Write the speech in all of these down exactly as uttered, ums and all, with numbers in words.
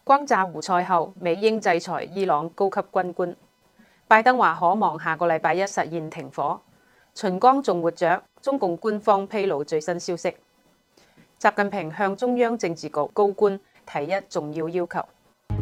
轟炸胡塞後，美英制裁伊朗高級軍官。拜登話可望下個禮拜一實現停火。秦剛仲活着，中共官方披露最新消息。習近平向中央政治局高官提一重要要求。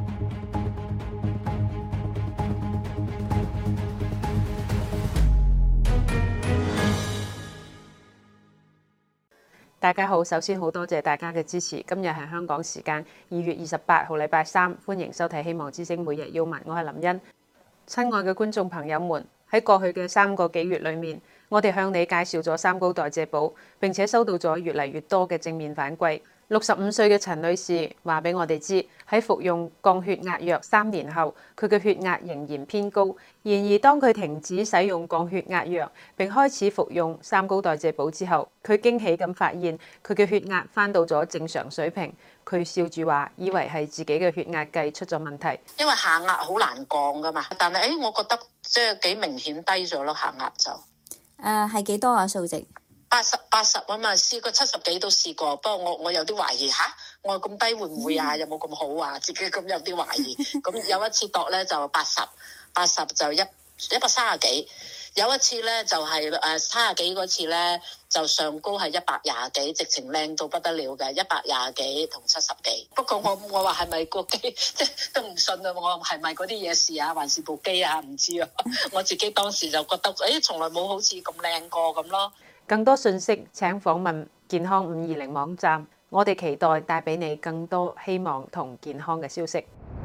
大家好，首先好多謝大家嘅支持。今日係香港時間二月二十八號禮拜三，歡迎收睇希望之聲每日要聞，我係林茵。親愛嘅觀眾朋友們，喺過去嘅三個幾月裏面，我哋向你介紹咗三高代謝寶，並且收到咗越嚟越多嘅正面反饋。六十五歲嘅陳女士話俾我哋知，喺服用降血壓藥三年後，佢嘅血壓仍然偏高。然而當佢停止使用降血壓藥並開始服用三高代謝寶之後，佢驚喜咁發現佢嘅血壓翻到咗正常水平。佢笑住話，以為係自己嘅血壓計出咗問題， 因為下壓好難降噶嘛。但係誒，我覺得即係幾明顯低咗咯，下壓就誒係幾多啊？數值八十八十啊嘛，試過七十幾都試過，不過我我有啲懷疑吓，我咁低會唔會啊？有冇咁好啊？自己咁有啲懷疑。咁有一次度咧就八十，八十就一一百三十幾。有一次咧就係誒三十幾嗰次咧就上高係一百廿幾，直情靚到不得了嘅一百廿幾同七十幾。不過我我話係咪個機即係都唔信啊？我係咪嗰啲嘢事啊？還是部機啊？唔知啊。我自己當時就覺得誒，從來冇好似咁靚過咁咯。 更多信息請訪問健康五二零網站，我哋期待帶俾你更多希望同健康嘅消息。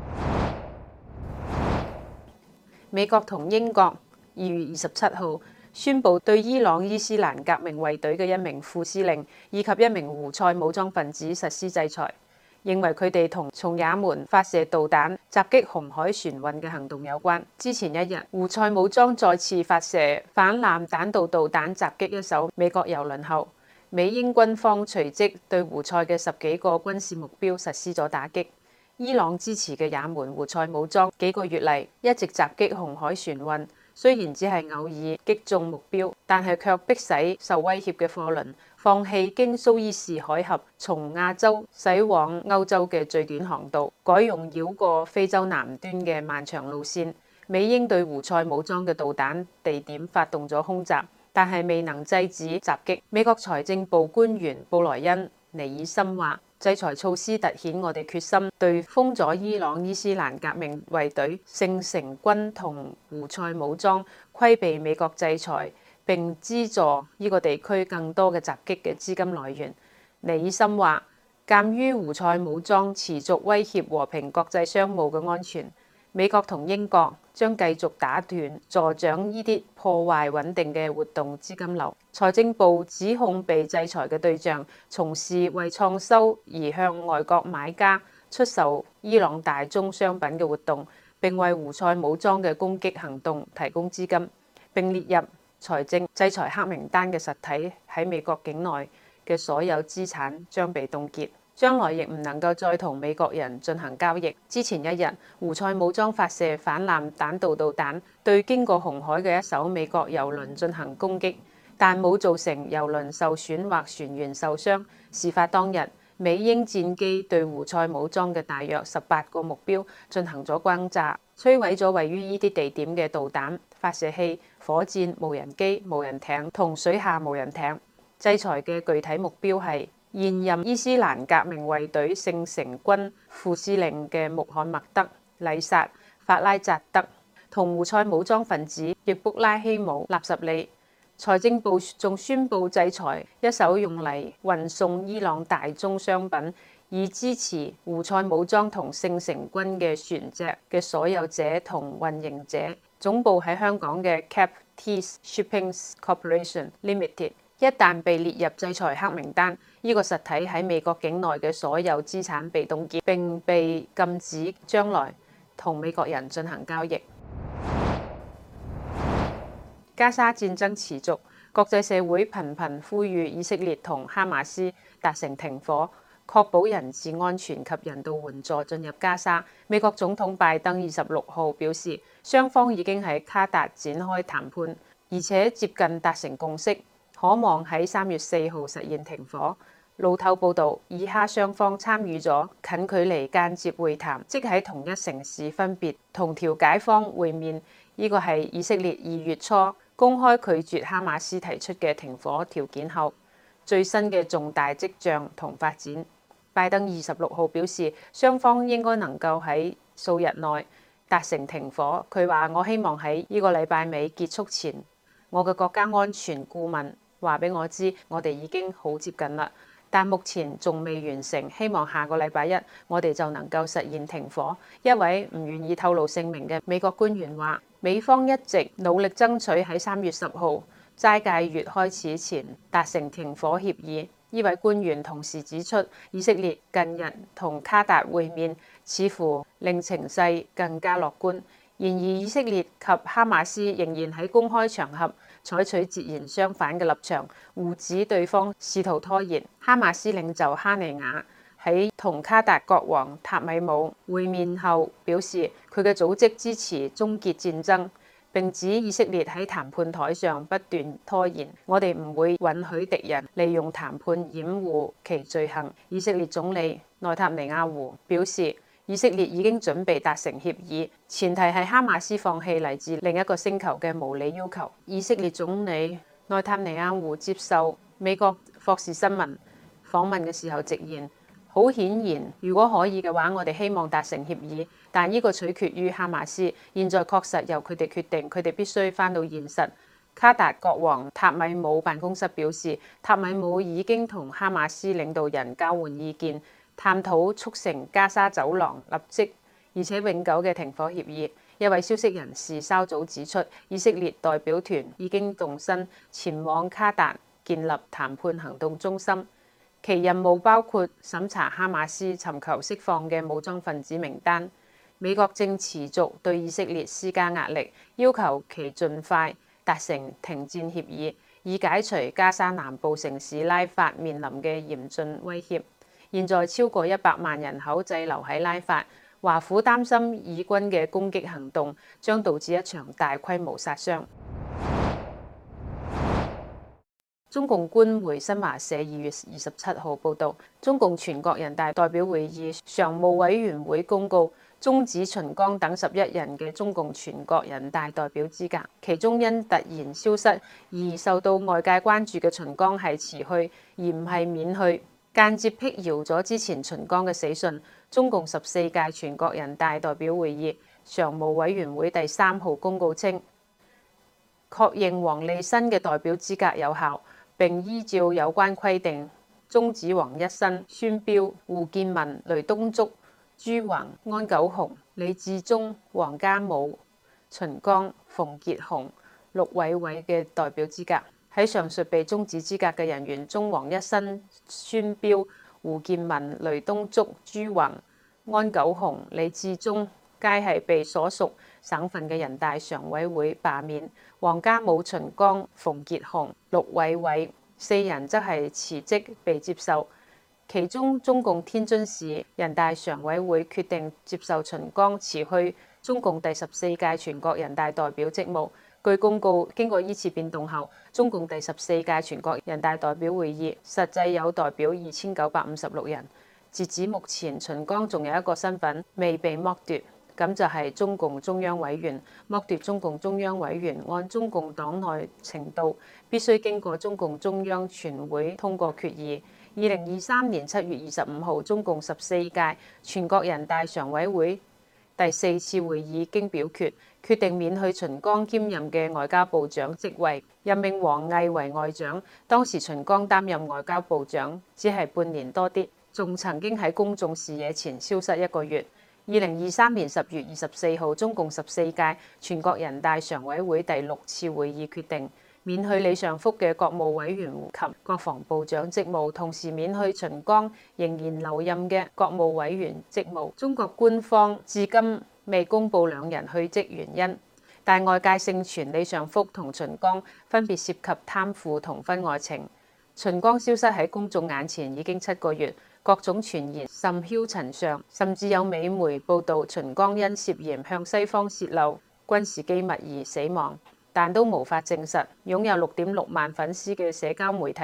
美國同英國二月二十七號宣布對伊朗伊斯蘭革命衛隊嘅一名副司令以及一名胡塞武裝分子實施制裁，認為佢哋同從也門發射導彈襲擊紅海船運嘅行動有關。之前一日，胡塞武裝再次發射反艦彈道導彈襲擊一艘美國郵輪後，美英軍方隨即對胡塞嘅十幾個軍事目標實施咗打擊。伊朗支持嘅也門胡塞武裝幾個月嚟一直襲擊紅海船運，雖然只係偶爾擊中目標，但係卻迫使受威脅嘅貨輪放棄經蘇伊士海峽從亞洲駛往歐洲嘅最短航道，改用繞過非洲南端嘅漫長路線。美英對胡塞武裝嘅導彈地點發動咗空襲，但係未能制止襲擊。美國財政部官員布萊恩尼爾森話，制裁措施凸顯我哋決心對封咗伊朗伊斯蘭革命衛隊、聖城軍同胡塞武裝規避美國制裁並資助呢個地區更多嘅襲擊嘅資金來源。尼爾森話，鑑於胡塞武裝持續威脅和平國際商務嘅安全，美國同英國將繼續打斷助長呢啲破壞穩定嘅活動資金流。財政部指控被制裁嘅對象從事為創收而向外國買家出售伊朗大宗商品嘅活動，並為胡塞武裝嘅攻擊行動提供資金，並列入財政制裁黑名單嘅實體喺美國境內嘅所有資產將被凍結，將來亦唔能夠再同美國人進行交易。之前一日，胡塞武裝發射反艦彈道導彈對經過紅海嘅一艘美國郵輪進行攻擊，但冇造成郵輪受損或船員受傷。事發當日，美英戰機對胡塞武裝嘅大約十八個目標進行咗轟炸，摧毀咗位於呢啲地點嘅導彈、發射器、火箭、無人機、無人艇同水下無人艇。制裁嘅具體目標係現任伊斯蘭革命衛隊聖城軍副司令嘅穆罕默德·禮薩·法拉扎德同胡塞武裝分子易卜拉希姆·納什利。財政部仲宣布制裁一艘用嚟運送伊朗大宗商品以支持胡塞武裝同聖城軍嘅船隻嘅所有者同運營者，總部喺香港嘅 Captis Shipping Corporation Limited。一旦被列入制裁黑名單，呢個實體喺美國境內嘅所有資產被凍結，並被禁止將來同美國人進行交易。加沙戰爭持續，國際社會頻頻呼籲以色列同哈馬斯達成停火，確保人質安全及人道援助進入加沙。美國總統拜登二十六號表示，雙方已經喺卡達展開談判，而且接近達成共識，可望喺三月四號實現停火。 路透報導，以哈雙方參與咗近距離間接會談，即喺同一城市分別同調解方會面。呢個係以色列二月初公開拒絕哈馬斯提出嘅停火條件後最新嘅重大跡象同發展。拜登二十六號表示，雙方應該能夠喺數日內達成停火。佢話：我希望喺呢個禮拜尾結束前，我嘅國家安全顧問話俾我知，我哋已經好接近啦。但目前仲未完成，希望下個禮拜一我哋就能夠實現停火。一位唔願意透露姓名嘅美國官員話：美方一直努力爭取喺三月十號齋戒月開始前達成停火協議。呢位官員同時指出，以色列近日同卡達會面，似乎令情勢更加樂觀。然而，以色列及哈馬斯仍然喺公開場合採取截然相反嘅立場，互指對方試圖拖延。哈馬斯領袖哈尼亞喺同卡達國王塔米姆會面後表示，佢嘅組織支持終結戰爭，並指以色列喺談判台上不斷拖延，我哋唔會允許敵人利用談判掩護其罪行。以色列總理內塔尼亞胡表示，以色列已經準備達成協議，前提係哈馬斯放棄嚟自另一個星球嘅無理要求。以色列總理內塔尼亞胡接受美國霍士新聞訪問嘅時候直言，好顯然，如果可以嘅話，我哋希望達成協議，但呢個取決於哈馬斯。現在確實由佢哋決定，佢哋必須返到現實。卡達國王塔米姆辦公室表示，塔米姆已經同哈馬斯領導人交換意見，探討促成加沙走廊立即而且永久嘅停火協議。一位消息人士稍早指出，以色列代表團已經動身前往卡達建立談判行動中心，其任務包括審查哈馬斯尋求釋放嘅武裝分子名單。美國正持續對以色列施加壓力，要求其盡快達成停戰協議，以解除加沙南部城市拉法面臨嘅嚴峻威脅。現在超過一百萬人口滯留喺拉法，華府擔心以軍嘅攻擊行動將導致一場大規模殺傷。中共官媒新華社二月二十七號報導，中共全國人大代表會議常務委員會公告終止秦剛等十一人嘅中共全國人大代表資格，其中因突然消失而受到外界關注嘅秦剛係辭去而唔係免去，間接辟謠咗之前秦剛嘅死訊。中共十四屆全國人大代表會議常務委員會第三號公告稱，確認王利新嘅代表資格有效，並依照有關規定終止王一新、孫彪、胡建文、雷東竹、朱宏、安九紅、李志忠、王家武、秦剛、馮傑雄、陸偉偉嘅代表資格。喺上述被終止資格嘅人員中，王一新、孫彪、胡建文、雷東竹、朱宏、安九紅、李志忠皆係被所屬省份嘅人大常委會罷免，王家武、秦剛、馮傑雄、陸偉偉四人則係辭職被接受。其中，中共天津市人大常委會決定接受秦剛辭去中共第十四屆全國人大代表職務。據公告，經過依次變動後，中共第十四屆全國人大代表會議實際有代表二千九百五十六人。截至目前，秦剛仲有一個身份未被剝奪，咁就係中共中央委員。剝奪中共中央委員按中共黨內程度，必須經過中共中央全會通過決議。二零二三年七月二十五號，中共十四屆全國人大常委會第四次會議經表決，決定免去秦剛兼任嘅外交部長職位，任命王毅為外長。當時秦剛擔任外交部長只係半年多啲，仲曾經喺公眾視野前消失一個月。二零二三年十月二十四號，中共十四屆全國人大常委會第六次會議決定免去李尚福嘅國務委員及國防部長職務，同時免去秦剛仍然留任嘅國務委員職務。中國官方至今未公布兩人去職原因，但外界盛傳李尚福同秦剛分別涉及貪腐同婚外情。秦剛消失喺公眾眼前已經七個月，各種傳言甚囂塵上，甚至有美媒報導秦剛因涉嫌向西方泄露軍事機密而死亡，但都無法證實。擁有六點六萬粉絲嘅社交媒體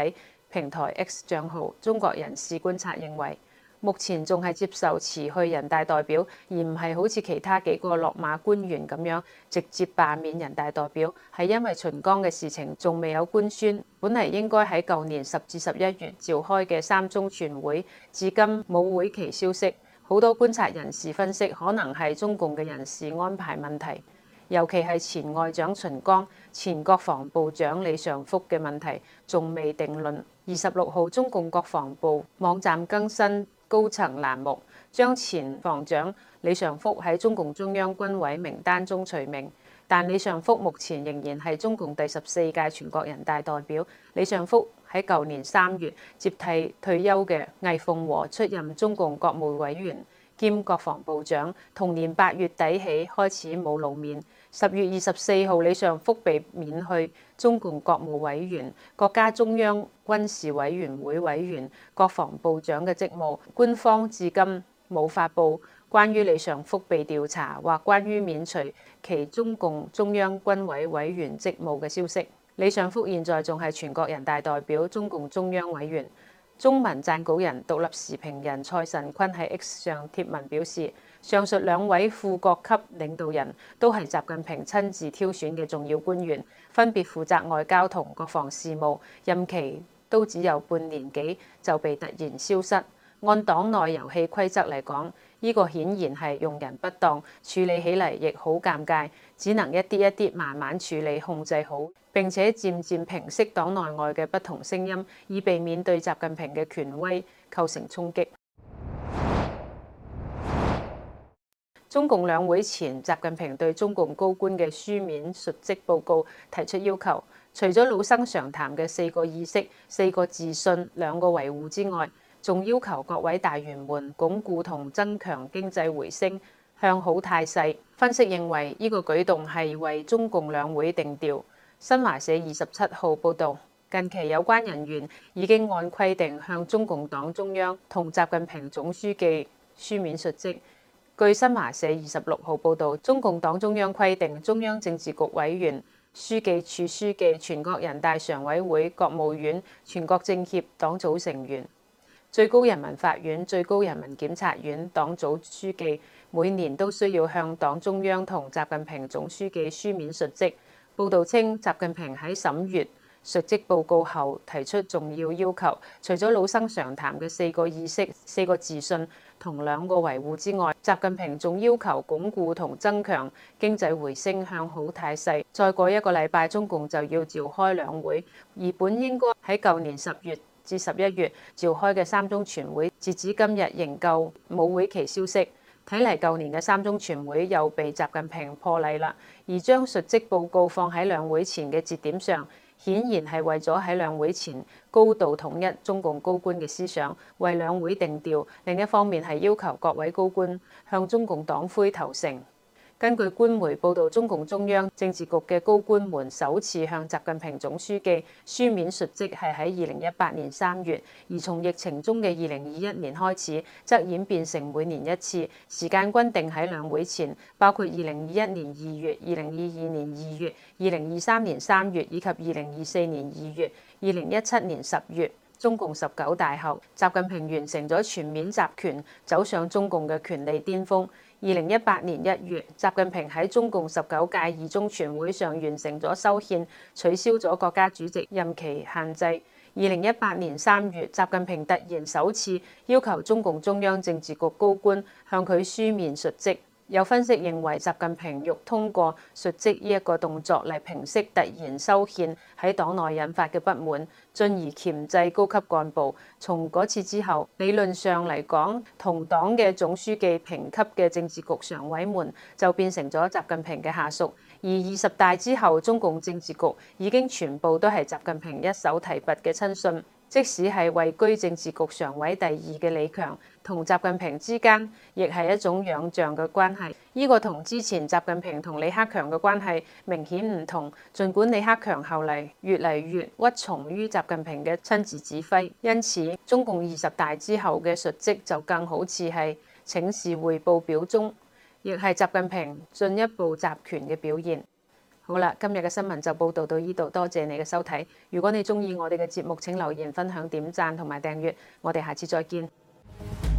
平台 X 帳號，中國人士觀察認為，目前仲係接受辭去人大代表，而唔係好似其他幾個落馬官員咁樣直接罷免人大代表，係因為秦剛嘅事情仲未有官宣，本嚟應該喺舊年十至十一月召開嘅三中全會，至今冇會期消息。好多觀察人士分析，可能係中共嘅人事安排問題，尤其係前外長秦剛、前國防部長李尚福嘅問題仲未定論。二十六號，中共國防部網站更新高層欄目，將前防長李尚福喺中共中央軍委名單中除名，但李尚福目前仍然係中共第十四屆全國人大代表。李尚福喺舊年三月接替退休嘅魏鳳和出任中共國務委員兼國防部長，同年八月底起開始冇露面。十月二十四號，李尚福被免去中共國務委員、國家中央軍事委員會委員、國防部長嘅職務。官方至今冇發布關於李尚福被調查或關於免除其中共中央軍委委員職務嘅消息。李尚福現在仲係全國人大代表、中共中央委員。中文撰稿人、獨立時評人蔡慎坤喺 X 上貼文表示，上述兩位副國級領導人都係習近平親自挑選嘅重要官員，分別負責外交同國防事務，任期都只有半年幾就被突然消失。按黨內遊戲規則嚟講，呢個顯然係用人不當，處理起嚟亦好尷尬，只能一啲一啲慢慢處理，控制好，並且漸漸平息黨內外嘅不同聲音，以避免對習近平嘅權威構成衝擊。中共兩會前，習近平對中共高官嘅書面述職報告提出要求，除咗老生常談嘅四個意識、四個自信、兩個維護之外，仲要求各位大員們鞏固同增強經濟回升向好態勢。分析認為，呢個舉動係為中共兩會定調。新華社二十七號報導，近期有關人員已經按規定向中共黨中央同習近平總書記書面述職。據新華社二十六號報導，中共黨中央規定，中央政治局委員、書記處書記、全國人大常委會、國務院、全國政協黨組成員、最高人民法院、最高人民檢察院黨組書記每年都需要向黨中央同習近平總書記書面述職。報導稱，習近平喺審閱述職報告後提出重要要求，除咗老生常談嘅四個意識、四個自信同兩個維護之外，習近平仲要求鞏固同增強經濟回升向好態勢。再過一個禮拜，中共就要召開兩會，而本應該喺舊年十月至十一月召開嘅三中全會，截至今日仍舊冇會期消息。睇嚟舊年嘅三中全會又被習近平破例啦，而將述職報告放喺兩會前嘅節點上，顯然係為咗喺兩會前高度統一中共高官嘅思想，為兩會定調。另一方面係要求各位高官向中共黨魁投誠。根據官媒報導，中共中央政治局嘅高官們首次向習近平總書記書面述職係喺二零一八年三月，而從疫情中嘅二零二一年開始，則演變成每年一次，時間均定喺兩會前，包括二零二一年二月、二零二二年二月、二零二三年三月以及二零二四年二月、二零一七年十月。中共十九大後，習近平完成咗全面集權，走上中共嘅權力巔峰。二零一八年一月，習近平喺中共十九屆二中全會上完成咗修憲，取消咗國家主席任期限制。二零一八年三月，習近平突然首次要求中共中央政治局高官向佢書面述職。有分析認為，習近平欲通過述職呢一個動作嚟平息突然修憲喺黨內引發嘅不滿，進而鉗制高級幹部。從嗰次之後，理論上嚟講，同黨嘅總書記平級嘅政治局常委們就變成咗習近平嘅下屬。而二十大之後，中共政治局已經全部都係習近平一手提拔嘅親信。即使係位居政治局常委第二嘅李強，同習近平之間亦係一種仰仗嘅關係。呢個同之前習近平同李克強嘅關係明顯唔同。儘管李克強後嚟越嚟越屈從於習近平嘅親自指揮，因此中共二十大之後嘅述職就更好似係請示彙報表中，亦係習近平進一步集權嘅表現。 好啦，今日嘅新聞就報道到呢度，多謝你嘅收睇。如果你鍾意我哋嘅節目，請留言、分享、點讚同埋訂閱。我哋下次再見。